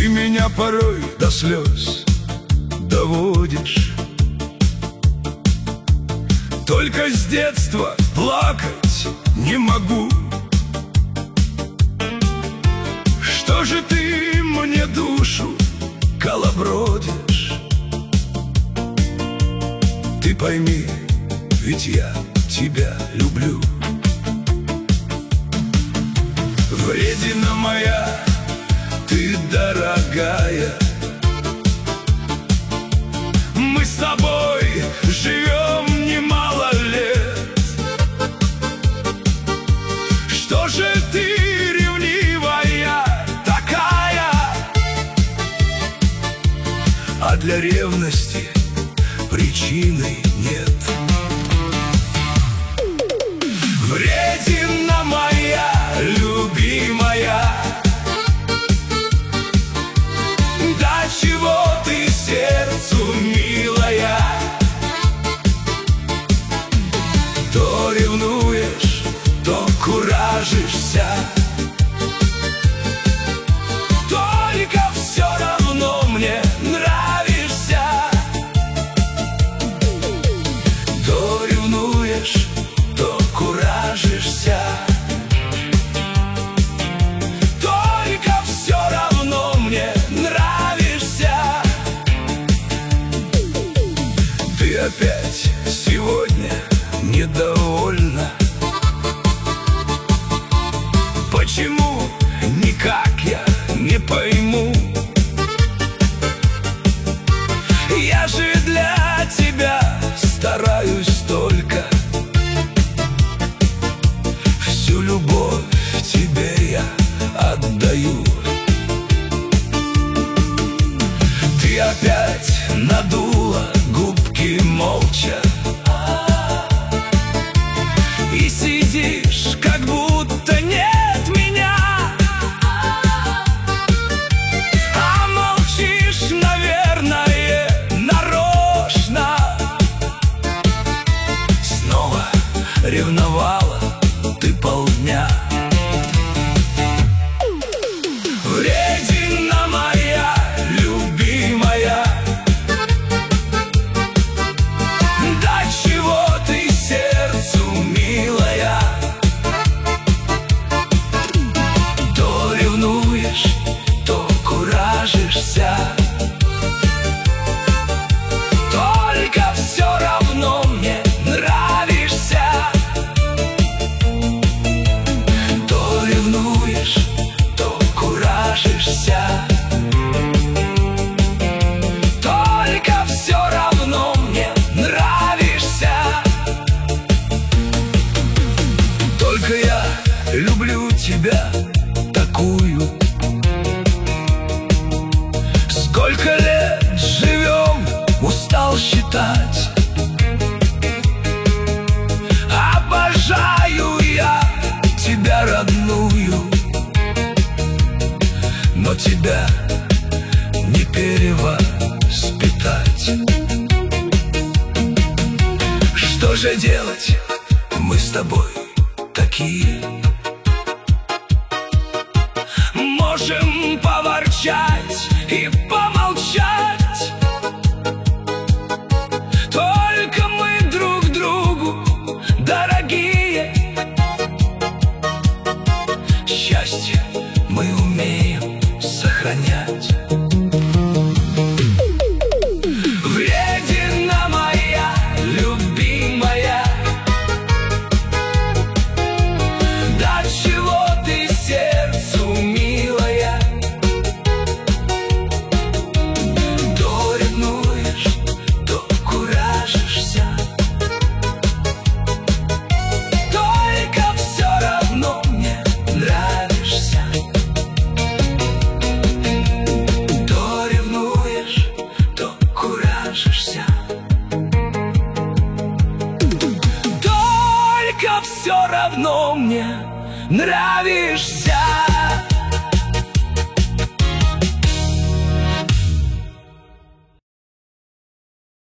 Ты меня порой до слез доводишь. Только с детства плакать не могу. Что же ты мне душу колобродишь? Ты пойми, ведь я тебя люблю. Вредина моя, ты дорогая, мы с тобой живем немало лет. Что же ты ревнивая такая? А для ревности причины нет. Вредина моя, любимая, до чего ты сердцу милая? То ревнуешь, то куражишься, только все равно мне нравишься. То ревнуешь, то куражишься, только все равно мне нравишься. Ты опять сегодня недовольна. Почему? Никак я не пойму. Я же для тебя стараюсь только. Всю любовь тебе я отдаю. Ты опять надула губки молча и сидишь, как будто нет меня. А молчишь, наверное, нарочно. Снова ревновала ты полдня. Вредина моя, любимая, до чего ты сердцу милая? То ревнуешь, то куражишься, только все равно мне нравишься. То ревнуешь, то куражишься, только все равно мне нравишься. Только я люблю тебя такую. Сколько лет живем, устал считать. Обожаю я тебя родную, но тебя не перевоспитать. Что же делать? Мы с тобой такие. Можем поворчать и помолчать, только мы друг другу дорогие. Счастье мы умеем сохранять. Вредина моя, любимая, до чего ты сердцу милая? То ревнуешь, то куражишься, только все равно мне нравишься. То ревнуешь, то куражишься, только все равно мне нравишься.